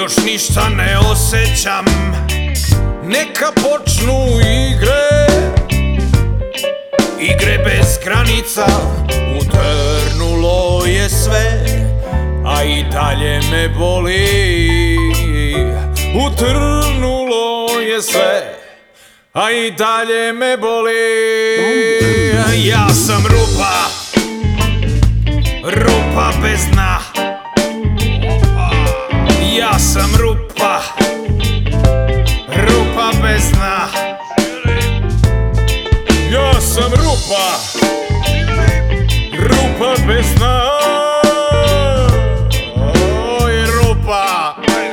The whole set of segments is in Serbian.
još ništa ne osjećam. Neka počnu igre, igre bez granica. Utrnulo je sve, a i dalje me boli. Utrnulo je sve, a i dalje me boli. Ja sam rupa, rupa bez dna. Ja sam rupa, rupa bez dna. Ja sam rupa, rupa bez dna. Oj, rupa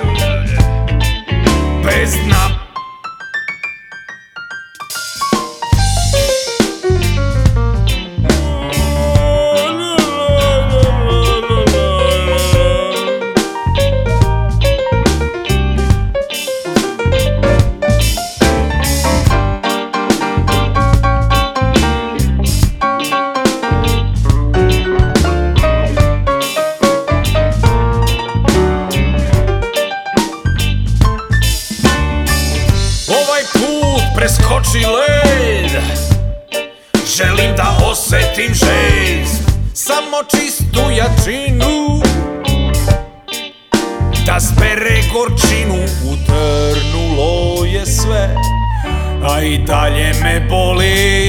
bez dna. Preskoči led, želim da osetim žest, samo čistu jačinu, da zbere gorčinu. Utrnulo je sve, a i dalje me boli.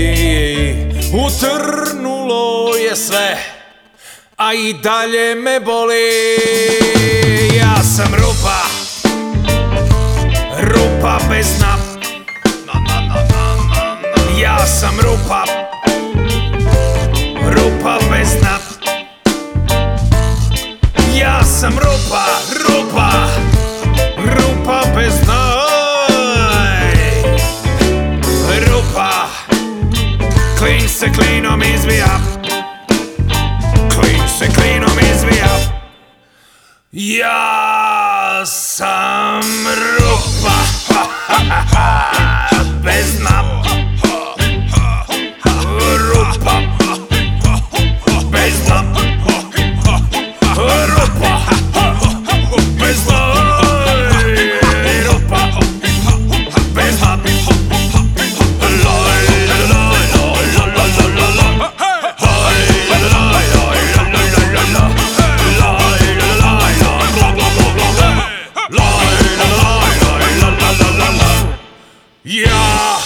Utrnulo je sve, a i dalje me boli. Ja sam rupa, rupa bez dna. Ja sam rupa, rupa bez dna. Ja sam rupa, rupa, rupa bez dna. Rupa, klin se klinom izvija, klin se klinom izvija. Ja sam rupa, bez dna. Yeah!